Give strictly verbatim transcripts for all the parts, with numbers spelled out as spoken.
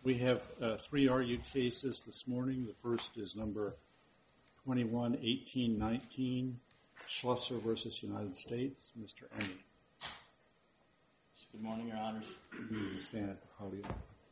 We have uh, three argued cases this morning. The first is number twenty-one eighteen nineteen, Schlusser versus United States. Mister Emmy. Good morning, Your Honors. You stand at the podium.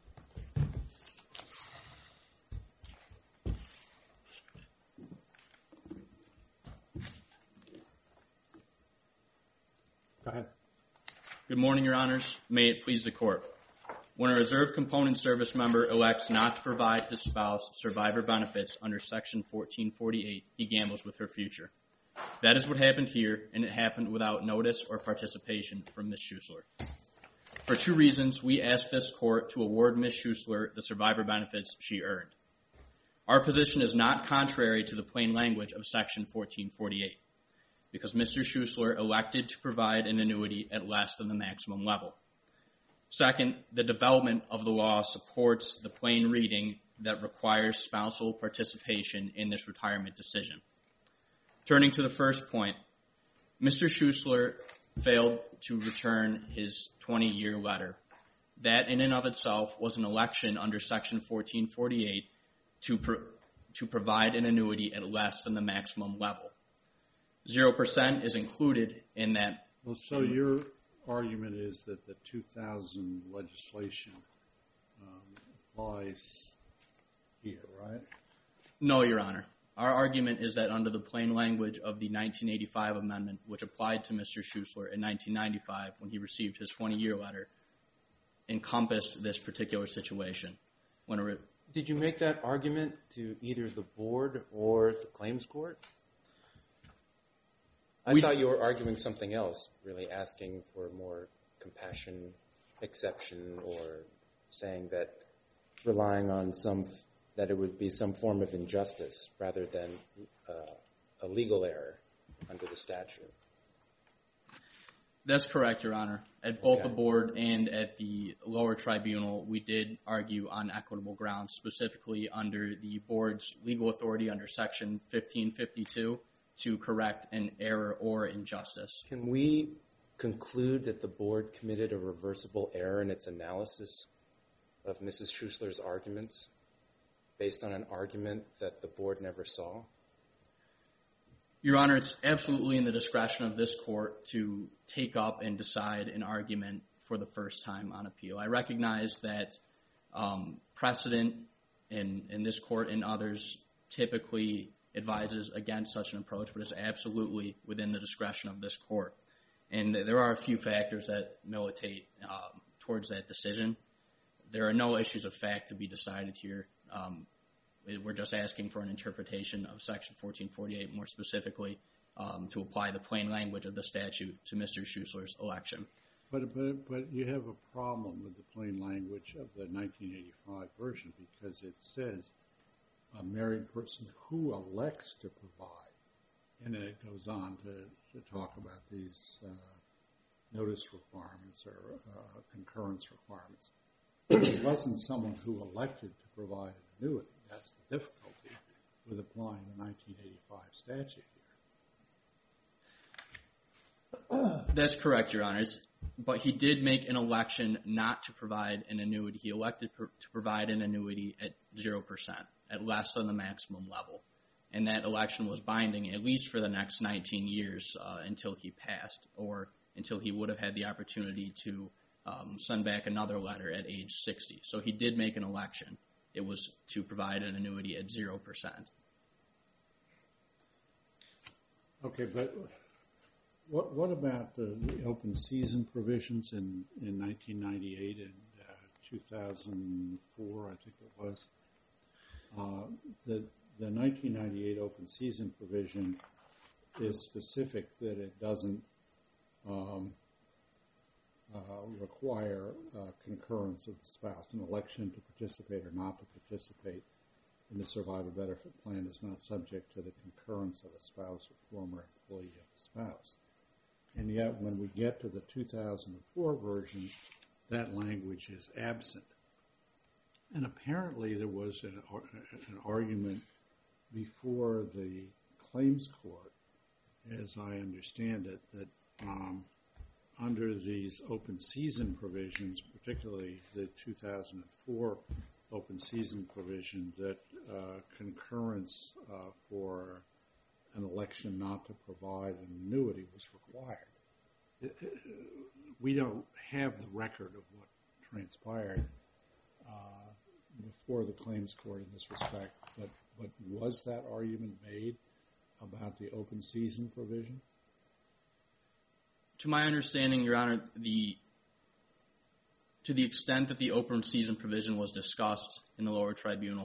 Go ahead. Good morning, Your Honors. May it please the Court. When a reserve component service member elects not to provide his spouse survivor benefits under Section fourteen forty-eight, he gambles with her future. That is what happened here, and it happened without notice or participation from Miz Schuessler. For two reasons, we ask this Court to award Miz Schuessler the survivor benefits she earned. Our position is not contrary to the plain language of Section fourteen forty-eight, because Mister Schuessler elected to provide an annuity at less than the maximum level. Second, the development of the law supports the plain reading that requires spousal participation in this retirement decision. Turning to the first point, Mister Schuessler failed to return his twenty-year letter. That in and of itself was an election under Section fourteen forty-eight to, pro- to provide an annuity at less than the maximum level. Zero percent is included in that. Well, so your argument is that the two thousand legislation um, applies here, right? No, Your Honor. Our argument is that under the plain language of the nineteen eighty-five amendment, which applied to Mister Schuessler in nineteen ninety-five when he received his twenty-year letter, encompassed this particular situation. When a re- Did you make that argument to either the board or the claims court? I we, thought you were arguing something else, really asking for more compassion, exception, or saying that relying on some, that it would be some form of injustice rather than uh, a legal error under the statute. That's correct, Your Honor. At both okay. the board and at the lower tribunal, we did argue on equitable grounds, specifically under the board's legal authority under Section fifteen fifty-two. To correct an error or injustice. Can we conclude that the board committed a reversible error in its analysis of Missus Schuessler's arguments based on an argument that the board never saw? Your Honor, it's absolutely in the discretion of this court to take up and decide an argument for the first time on appeal. I recognize that um, precedent in, in this court and others typically advises against such an approach, but it's absolutely within the discretion of this court. And there are a few factors that militate um, towards that decision. There are no issues of fact to be decided here. Um, we're just asking for an interpretation of Section fourteen forty-eight, more specifically, um, to apply the plain language of the statute to Mister Schuessler's election. But, but, but you have a problem with the plain language of the nineteen eighty-five version because it says a married person who elects to provide. And then it goes on to, to talk about these uh, notice requirements or uh, concurrence requirements. It wasn't someone who elected to provide an annuity. That's the difficulty with applying the nineteen eighty-five statute here. That's correct, Your Honors. But he did make an election not to provide an annuity. He elected per, to provide an annuity at zero percent. At less than the maximum level. And that election was binding at least for the next nineteen years uh, until he passed or until he would have had the opportunity to um, send back another letter at age sixty. So he did make an election. It was to provide an annuity at zero percent. Okay, but what what about the, the open season provisions in, in nineteen ninety-eight and uh, two thousand four, I think it was? Uh, the the nineteen ninety-eight open season provision is specific that it doesn't um, uh, require uh, concurrence of the spouse. An election to participate or not to participate in the survivor benefit plan is not subject to the concurrence of a spouse or former employee of the spouse. And yet, when we get to the two thousand four version, that language is absent. And apparently there was an, an argument before the claims court, as I understand it, that um, under these open season provisions, particularly the two thousand four open season provision that uh, concurrence uh, for an election not to provide an annuity was required. It, it, we don't have the record of what transpired uh, before the claims court in this respect, but, but was that argument made about the open season provision? To my understanding, Your Honor, the to the extent that the open season provision was discussed in the lower tribunal,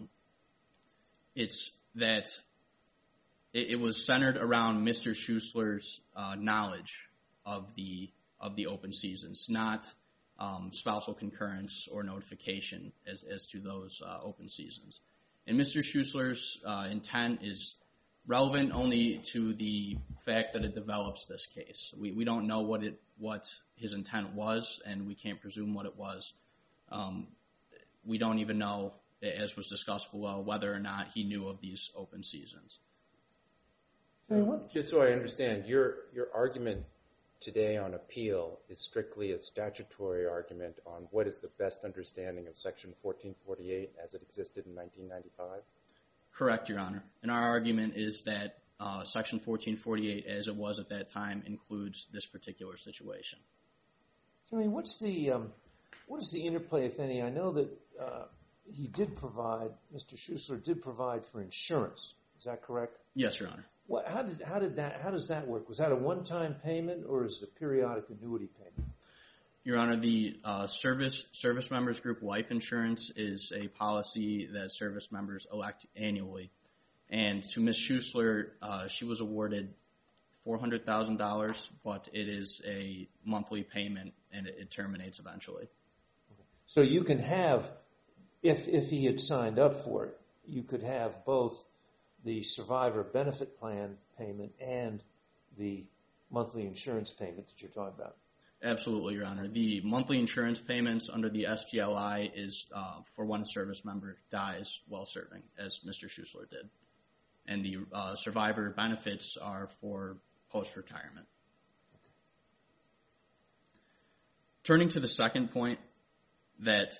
it's that it, it was centered around Mister Schuessler's uh, knowledge of the of the open seasons, not um, spousal concurrence or notification as as to those uh, open seasons. And Mister Schuessler's uh, intent is relevant only to the fact that it develops this case. We we don't know what it what his intent was, and we can't presume what it was. Um, we don't even know, as was discussed below, whether or not he knew of these open seasons. Just so I understand, your your argument today on appeal is strictly a statutory argument on what is the best understanding of Section fourteen forty-eight as it existed in nineteen ninety-five? Correct, Your Honor. And our argument is that uh, Section fourteen forty-eight, as it was at that time, includes this particular situation. I mean, what's the um, what is the interplay, if any? I know that uh, he did provide, Mister Schuessler did provide for insurance. Is that correct? Yes, Your Honor. What, how did how did that how does that work? Was that a one-time payment or is it a periodic annuity payment? Your Honor, the uh, service service members group life insurance is a policy that service members elect annually. And to Miz Schuessler, uh, she was awarded four hundred thousand dollars, but it is a monthly payment and it, it terminates eventually. So you can have, if if he had signed up for it, you could have both the survivor benefit plan payment and the monthly insurance payment that you're talking about. Absolutely, Your Honor. The monthly insurance payments under the S G L I is uh, for when a service member dies while serving, as Mister Schuessler did. And the uh, survivor benefits are for post-retirement. Turning to the second point, that,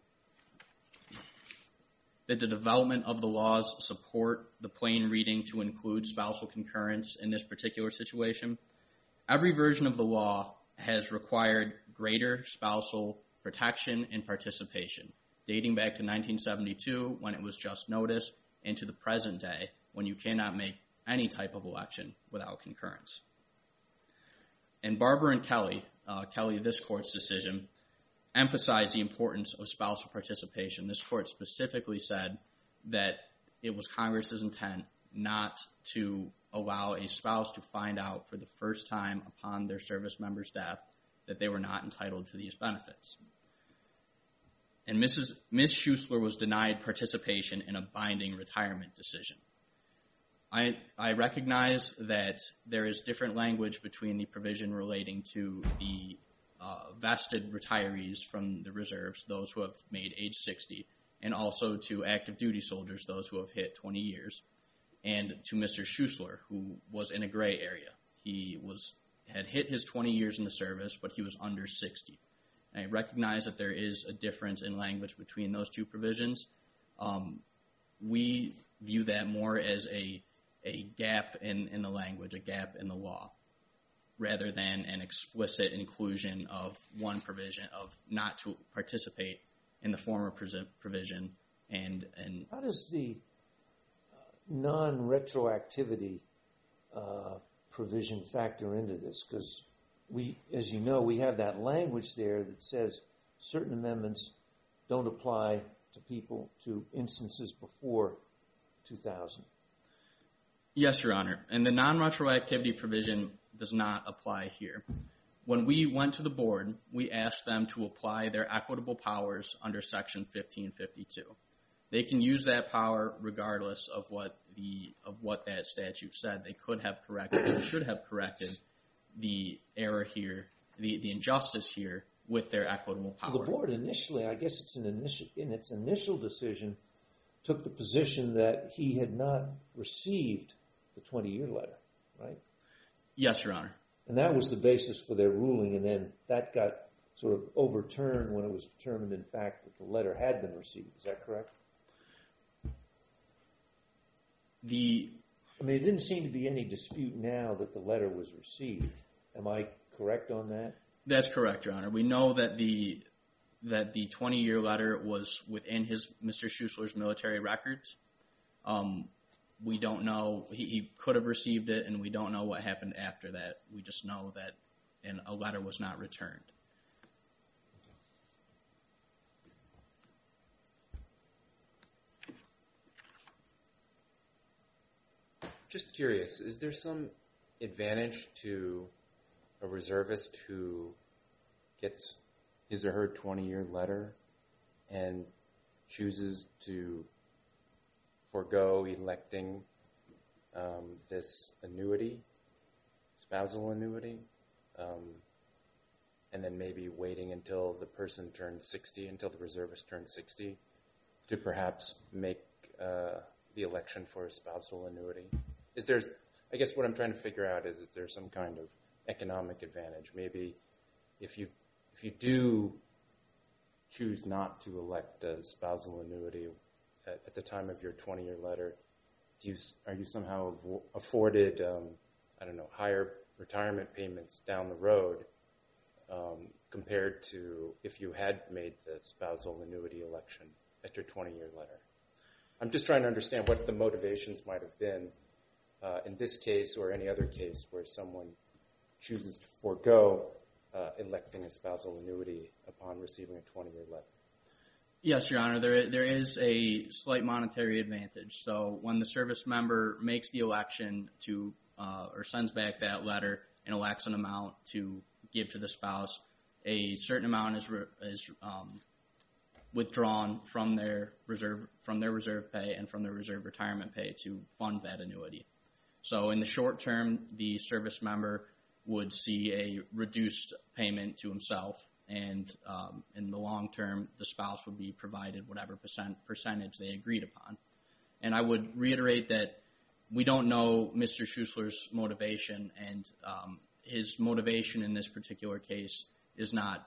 that the development of the laws support the plain reading to include spousal concurrence in this particular situation, every version of the law has required greater spousal protection and participation, dating back to nineteen seventy-two when it was just notice, and to the present day when you cannot make any type of election without concurrence. And Barber and Kelly, uh, Kelly, this court's decision, emphasized the importance of spousal participation. This court specifically said that it was Congress's intent not to allow a spouse to find out for the first time upon their service member's death that they were not entitled to these benefits. And Missus Miz Schuessler was denied participation in a binding retirement decision. I, I recognize that there is different language between the provision relating to the uh, vested retirees from the reserves, those who have made age sixty, and also to active duty soldiers, those who have hit twenty years. And to Mister Schuessler, who was in a gray area. He was had hit his twenty years in the service, but he was under sixty. And I recognize that there is a difference in language between those two provisions. Um, we view that more as a a gap in, in the language, a gap in the law, rather than an explicit inclusion of one provision of not to participate in the former provision. And, and how does the non-retroactivity uh, provision factor into this? Because we, as you know, we have that language there that says certain amendments don't apply to people, to instances before two thousand. Yes, Your Honor. And the non-retroactivity provision does not apply here. When we went to the board, we asked them to apply their equitable powers under Section fifteen fifty-two. They can use that power regardless of what the of what that statute said. They could have corrected, they should have corrected the error here, the, the injustice here with their equitable power. Well, the board initially, I guess it's an initial, in its initial decision, took the position that he had not received the twenty-year letter, right? Yes, Your Honor. And that was the basis for their ruling, and then that got sort of overturn when it was determined, in fact, that the letter had been received. Is that correct? The I mean, it didn't seem to be any dispute now that the letter was received. Am I correct on that? That's correct, Your Honor. We know that the that the twenty-year letter was within his Mister Schuessler's military records. Um, we don't know. He, he could have received it, and we don't know what happened after that. We just know that and a letter was not returned. Just curious, is there some advantage to a reservist who gets his or her twenty-year letter and chooses to forego electing um, this annuity, spousal annuity, um, and then maybe waiting until the person turns sixty, until the reservist turns sixty, to perhaps make uh, the election for a spousal annuity? Is there, I guess what I'm trying to figure out is, is there some kind of economic advantage? Maybe if you if you do choose not to elect a spousal annuity at, at the time of your twenty-year letter, do you, are you somehow avo- afforded, um, I don't know, higher retirement payments down the road um, compared to if you had made the spousal annuity election at your twenty-year letter? I'm just trying to understand what the motivations might have been uh, in this case or any other case where someone chooses to forego uh, electing a spousal annuity upon receiving a twenty-year letter. Yes, Your Honor, there there is a slight monetary advantage. So when the service member makes the election to uh, or sends back that letter and elects an amount to give to the spouse, a certain amount is re- is um, withdrawn from their reserve from their reserve pay and from their reserve retirement pay to fund that annuity. So in the short term, the service member would see a reduced payment to himself, and um, in the long term, the spouse would be provided whatever percent percentage they agreed upon. And I would reiterate that we don't know Mister Schuessler's motivation, and um, his motivation in this particular case is not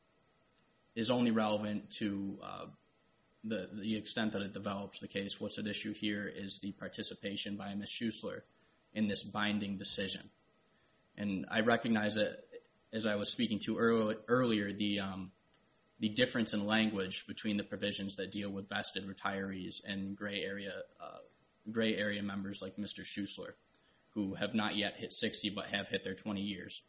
is only relevant to uh, the the extent that it develops the case. What's at issue here is the participation by Miz Schuessler in this binding decision. And I recognize that, as I was speaking to early, earlier, the um, the difference in language between the provisions that deal with vested retirees and gray area uh, gray area members like Mister Schuessler, who have not yet hit sixty but have hit their twenty years.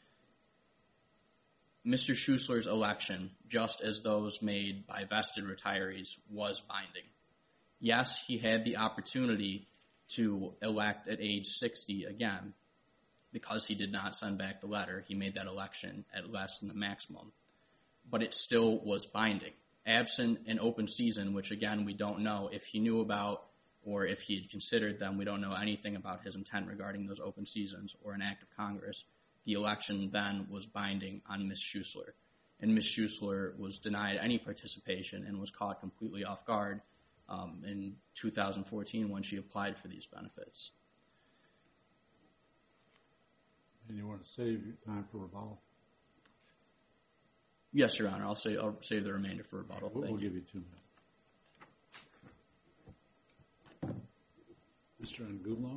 Mister Schuessler's election, just as those made by vested retirees, was binding. Yes, he had the opportunity to elect at age sixty again. Because he did not send back the letter, he made that election at less than the maximum. But it still was binding. Absent an open season, which again we don't know if he knew about or if he had considered them, we don't know anything about his intent regarding those open seasons or an act of Congress. The election then was binding on Miz Schuessler. And Miz Schuessler was denied any participation and was caught completely off guard um, in two thousand fourteen when she applied for these benefits. And you want to save your time for rebuttal? Yes, Your Honor. I'll, say, I'll save the remainder for rebuttal. We'll, Thank we'll you. give you two minutes. Mister Angulo?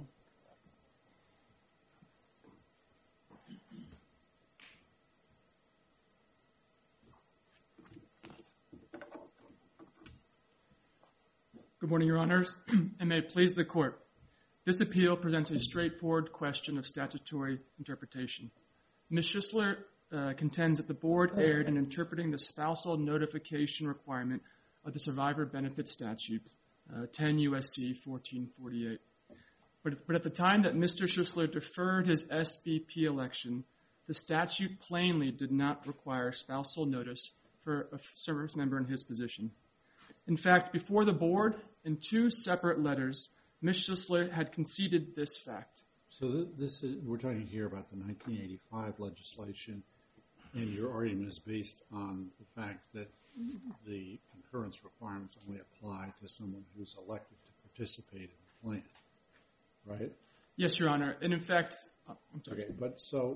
Good morning, Your Honors, and may it please the Court. This appeal presents a straightforward question of statutory interpretation. Miz Schuessler uh, contends that the Board erred in interpreting the spousal notification requirement of the Survivor Benefit Statute, uh, ten U S C fourteen forty-eight. But, but at the time that Mister Schuessler deferred his S B P election, the statute plainly did not require spousal notice for a service member in his position. In fact, before the Board, in two separate letters, Miz Schuessler had conceded this fact. So th- this is, we're talking here about the nineteen eighty-five legislation, and your argument is based on the fact that the concurrence requirements only apply to someone who's elected to participate in the plan, right? Yes, Your Honor. And in fact, oh, I'm sorry. Okay, but so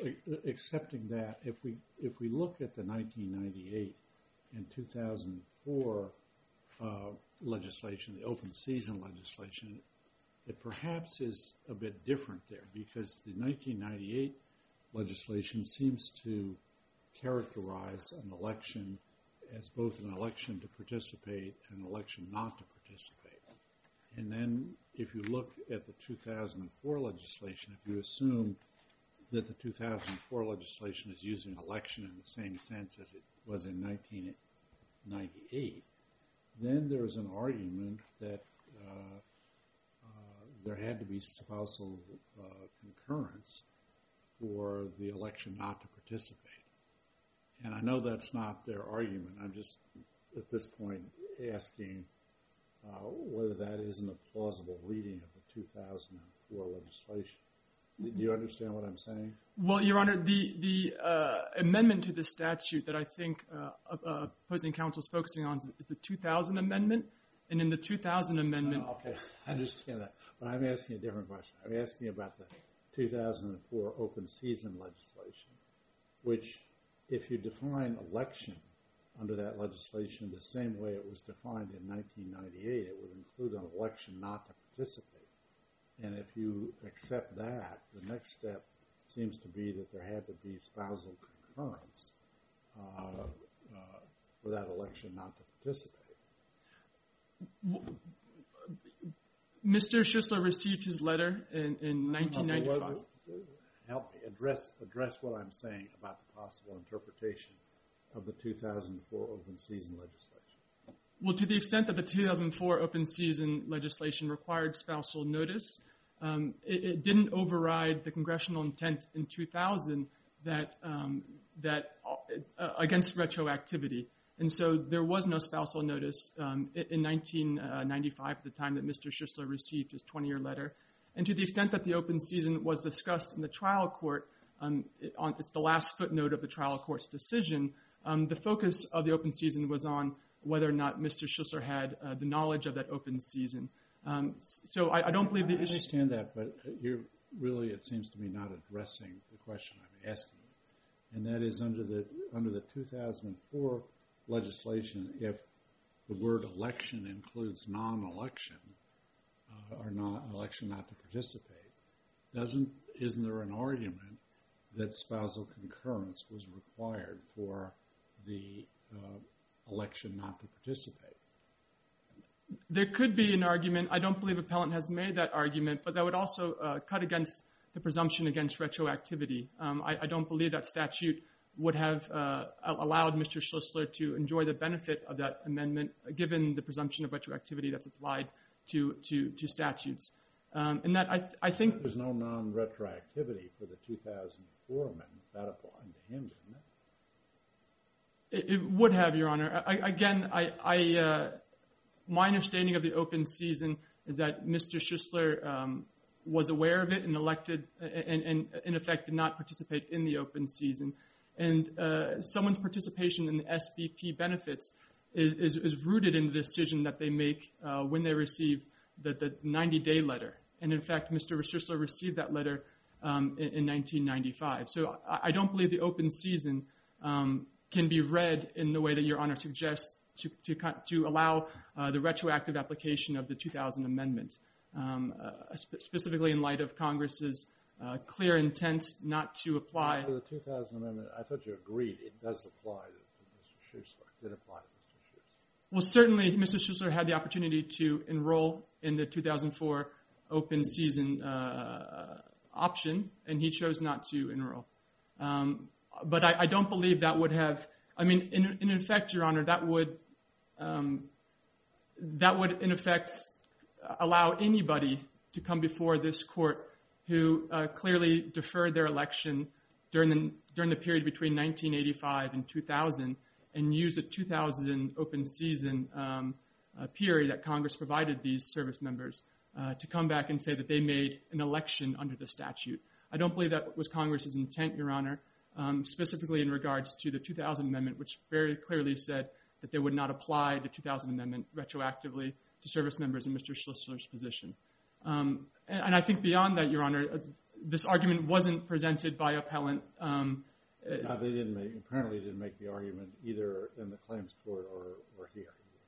a- accepting that, if we if we look at the nineteen ninety-eight and two thousand four uh, legislation, the open season legislation, it perhaps is a bit different there because the nineteen ninety-eight legislation seems to characterize an election as both an election to participate and an election not to participate. And then if you look at the two thousand four legislation, if you assume that the two thousand four legislation is using election in the same sense as it was in nineteen ninety-eight, then there's an argument that uh, uh, there had to be spousal uh, concurrence for the election not to participate. And I know that's not their argument. I'm just, at this point, asking uh, whether that isn't a plausible reading of the two thousand four legislation. Do you understand what I'm saying? Well, Your Honor, the the uh, amendment to the statute that I think uh, uh, opposing counsel is focusing on is the two thousand amendment. And in the two thousand amendment... Oh, okay, I understand that. But I'm asking a different question. I'm asking about the two thousand four open season legislation, which, if you define election under that legislation the same way it was defined in nineteen ninety-eight, it would include an election not to participate. And if you accept that, the next step seems to be that there had to be spousal concurrence uh, uh, for that election not to participate. Mister Schuessler received his letter in, in nineteen ninety-five. Help me address address what I'm saying about the possible interpretation of the two thousand four open season legislation. Well, to the extent that the two thousand four open season legislation required spousal notice, um, it, it didn't override the congressional intent in two thousand that um, that uh, against retroactivity. And so there was no spousal notice um, in nineteen ninety-five at the time that Mister Schuessler received his twenty-year letter. And to the extent that the open season was discussed in the trial court, um, it, on, it's the last footnote of the trial court's decision, um, the focus of the open season was on whether or not Mister Schuessler had uh, the knowledge of that open season. Um, so I, I don't believe the I issue... I understand that, but you're really, it seems to me, not addressing the question I'm asking you. And that is under the under the two thousand four legislation, if the word election includes non-election uh, or not election not to participate, doesn't isn't there an argument that spousal concurrence was required for the uh, election not to participate? There could be an argument. I don't believe appellant has made that argument, but that would also uh, cut against the presumption against retroactivity. Um, I, I don't believe that statute would have uh, allowed Mister Schuessler to enjoy the benefit of that amendment, given the presumption of retroactivity that's applied to to, to statutes. Um, and that I, th- I think there's no non-retroactivity for the two thousand four amendment. That applied to him, didn't it? It, it would have, Your Honor. I, again, I, I uh, my understanding of the open season is that Mister Schuessler um, was aware of it and elected, and, and in effect did not participate in the open season. And uh, someone's participation in the S B P benefits is, is, is rooted in the decision that they make uh, when they receive the, the ninety-day letter. And in fact, Mister Schuessler received that letter um, in, in nineteen ninety-five. So I, I don't believe the open season um, can be read in the way that Your Honor suggests to to, to allow uh, the retroactive application of the two thousand amendment, um, uh, spe- specifically in light of Congress's Uh, clear intent not to apply. For the two thousand amendment, I thought you agreed it does apply to, to Mister Schuessler. It did apply to Mister Schuessler. Well, certainly Mister Schuessler had the opportunity to enroll in the two thousand four open season uh, option, and he chose not to enroll. Um, but I, I don't believe that would have, I mean, in, in effect, Your Honor, that would, um, that would in effect allow anybody to come before this court who uh, clearly deferred their election during the during the period between nineteen eighty-five and two thousand and used a two thousand open season um, uh, period that Congress provided these service members uh, to come back and say that they made an election under the statute. I don't believe that was Congress's intent, Your Honor, um, specifically in regards to the two thousand amendment, which very clearly said that they would not apply the two thousand amendment retroactively to service members in Mister Schuessler's position. Um, and, and I think beyond that, Your Honor, uh, this argument wasn't presented by appellant. Um, no, they didn't make, apparently didn't make the argument either in the claims court or, or here.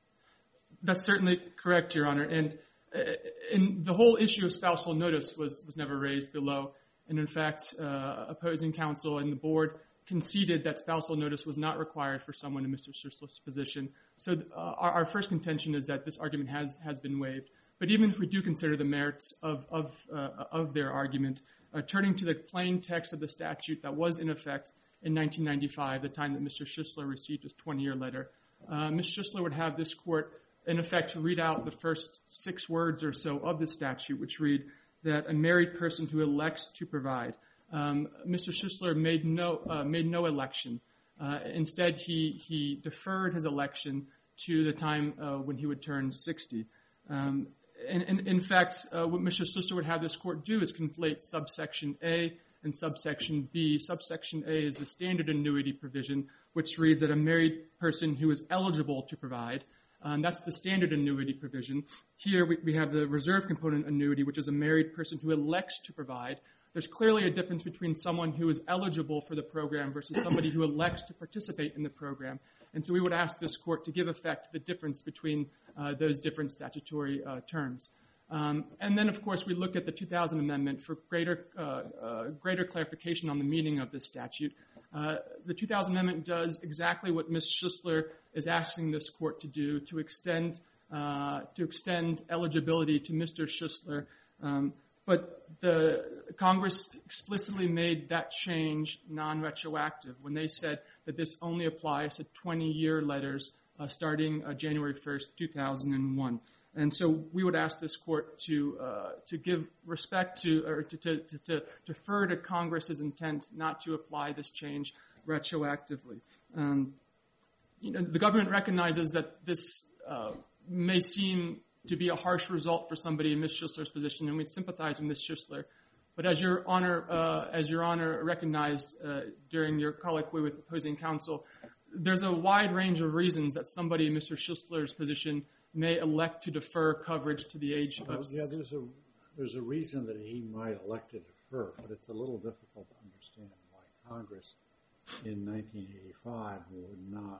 That's certainly correct, Your Honor. And, uh, and the whole issue of spousal notice was, was never raised below. And in fact, uh, opposing counsel and the board conceded that spousal notice was not required for someone in Mister Schuessler's position. So uh, our, our first contention is that this argument has, has been waived. But even if we do consider the merits of, of, uh, of their argument, uh, turning to the plain text of the statute that was in effect in nineteen ninety-five, the time that Mister Schuessler received his twenty-year letter, uh, Miz Schuessler would have this court, in effect, read out the first six words or so of the statute, which read that a married person who elects to provide. Um, Mister Schuessler made no uh, made no election. Uh, instead, he he deferred his election to the time uh, when he would turn sixty. Um, and, and in fact, uh, what Mister Schuessler would have this court do is conflate subsection A and subsection B. Subsection A is the standard annuity provision, which reads that a married person who is eligible to provide. Um, that's the standard annuity provision. Here we, we have the reserve component annuity, which is a married person who elects to provide. There's clearly a difference between someone who is eligible for the program versus somebody who elects to participate in the program. And so we would ask this court to give effect to the difference between uh, those different statutory uh, terms. Um, and then, of course, we look at the two thousand amendment for greater uh, uh, greater clarification on the meaning of this statute. Uh, the two thousand amendment does exactly what Miz Schuessler is asking this court to do, to extend uh, to extend eligibility to Mister Schuessler. Um, but the Congress explicitly made that change non-retroactive when they said that this only applies to twenty-year letters uh, starting uh, January first, two thousand one. And so we would ask this court to uh, to give respect to or to, to, to, to defer to Congress's intent not to apply this change retroactively. Um, you know, the government recognizes that this uh, may seem to be a harsh result for somebody in Miz Schuessler's position, and we sympathize with Miz Schuessler. But as Your Honor, uh, as Your Honor recognized uh, during your colloquy with opposing counsel, there's a wide range of reasons that somebody in Mister Schuessler's position may elect to defer coverage to the age of... Well, yeah, there's a there's a reason that he might elect to defer, but it's a little difficult to understand why Congress in nineteen eighty-five would not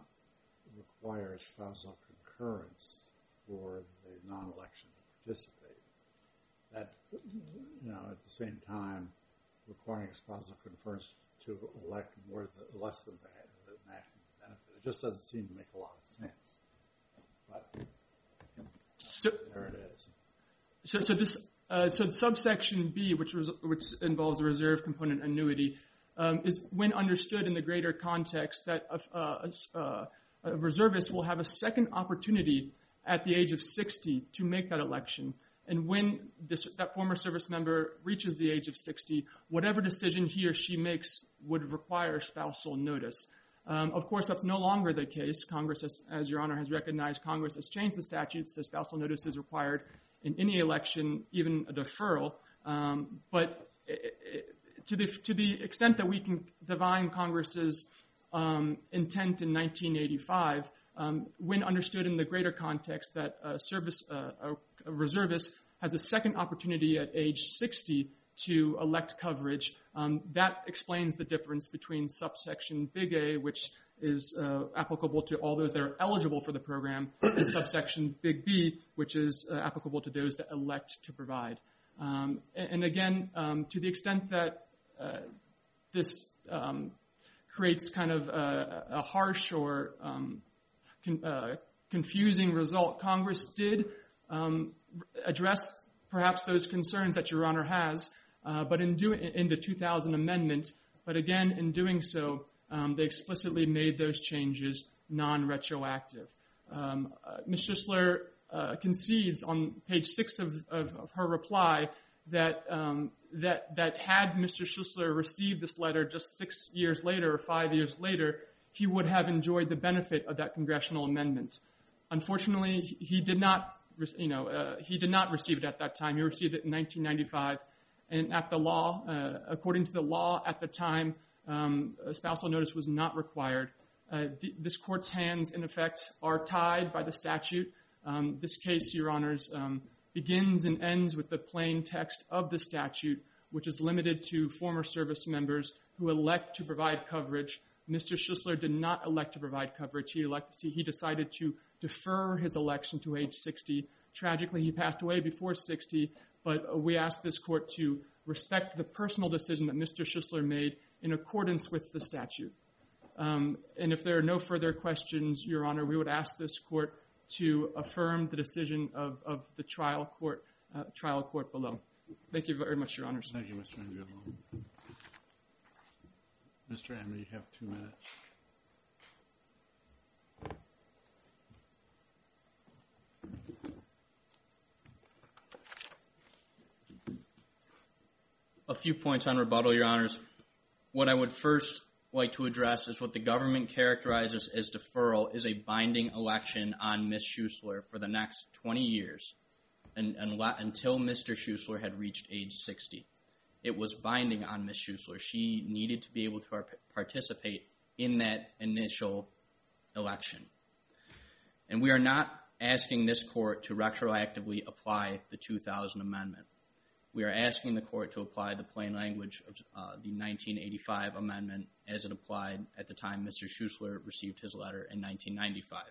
require spousal concurrence for the non-election to participate. That, you know, at the same time, requiring spousal concurrence to elect more than, less than the maximum benefit. It just doesn't seem to make a lot of sense. But So, there it is. So, so this, uh, so subsection B, which was, which involves the reserve component annuity, um, is when understood in the greater context that a, a, a, a reservist will have a second opportunity at the age of sixty to make that election. And when this, that former service member reaches the age of sixty, whatever decision he or she makes would require spousal notice. Um, of course, that's no longer the case. Congress, has, as Your Honor has recognized, Congress has changed the statute, so spousal notice is required in any election, even a deferral. Um, but it, it, to the to the extent that we can divine Congress's um, intent in nineteen eighty-five, um, when understood in the greater context that a service uh, a, a reservist has a second opportunity at age sixty to elect coverage, um, that explains the difference between subsection big A, which is uh, applicable to all those that are eligible for the program, and subsection big B, which is uh, applicable to those that elect to provide. Um, and, and again, um, to the extent that uh, this um, creates kind of a, a harsh or um, con- uh, confusing result, Congress did um, address perhaps those concerns that Your Honor has, Uh, but in, do, in the two thousand amendment, but again, in doing so, um, they explicitly made those changes non-retroactive. Um, uh, Miz Schuessler uh, concedes on page six of, of, of her reply that um, that that had Mister Schuessler received this letter just six years later or five years later, he would have enjoyed the benefit of that congressional amendment. Unfortunately, he did not, you know, uh, he did not receive it at that time. He received it in nineteen ninety-five. And at the law, uh, according to the law at the time, um, a spousal notice was not required. Uh, th- this court's hands, in effect, are tied by the statute. Um, this case, Your Honors, um, begins and ends with the plain text of the statute, which is limited to former service members who elect to provide coverage. Mister Schuessler did not elect to provide coverage. He elected to, he decided to defer his election to age sixty. Tragically, he passed away before sixty, but we ask this court to respect the personal decision that Mister Schuessler made in accordance with the statute. Um, and if there are no further questions, Your Honor, we would ask this court to affirm the decision of, of the trial court, uh, trial court below. Thank you very much, Your Honors. Thank you, Mister Angiolo. Mister Emmer, you have two minutes. A few points on rebuttal, Your Honors. What I would first like to address is what the government characterizes as deferral is a binding election on Miz Schuessler for the next twenty years and, and, until Mister Schuessler had reached age sixty. It was binding on Miz Schuessler. She needed to be able to participate in that initial election. And we are not asking this court to retroactively apply the two thousand amendment. We are asking the court to apply the plain language of uh, the nineteen eighty-five amendment as it applied at the time Mister Schuessler received his letter in nineteen ninety-five.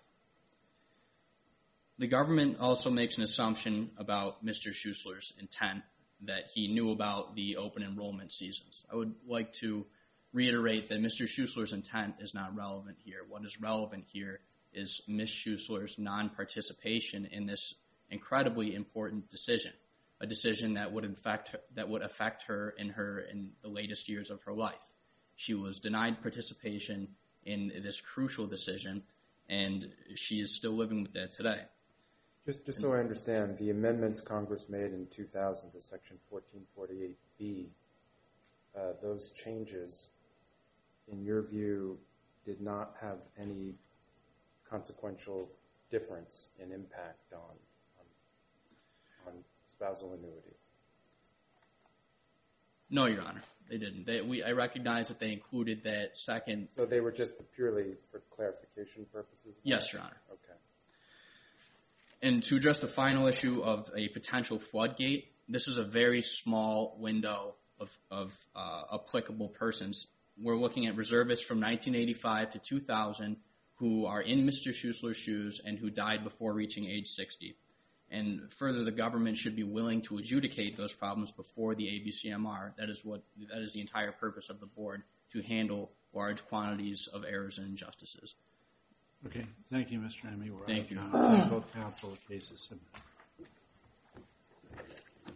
The government also makes an assumption about Mister Schuessler's intent, that he knew about the open enrollment seasons. I would like to reiterate that Mister Schuessler's intent is not relevant here. What is relevant here is Miz Schuessler's non-participation in this incredibly important decision. A decision that would affect her, that would affect her in her in the latest years of her life. She was denied participation in this crucial decision, and she is still living with that today. Just, just so I understand, the amendments Congress made in two thousand to Section fourteen forty-eight B, uh, those changes, in your view, did not have any consequential difference in impact on on, on spousal annuities? No, Your Honor, they didn't. They, we, I recognize that they included that second. So they were just purely for clarification purposes? Yes, Your Honor. Okay. And to address the final issue of a potential floodgate, this is a very small window of, of uh, applicable persons. We're looking at reservists from nineteen eighty-five to two thousand who are in Mister Schuessler's shoes and who died before reaching age sixty. And further, the government should be willing to adjudicate those problems before the A B C M R. That is what that is the entire purpose of the board, to handle large quantities of errors and injustices. Okay. Thank you, Mister Emmy. Thank you. Both counsel cases submitted.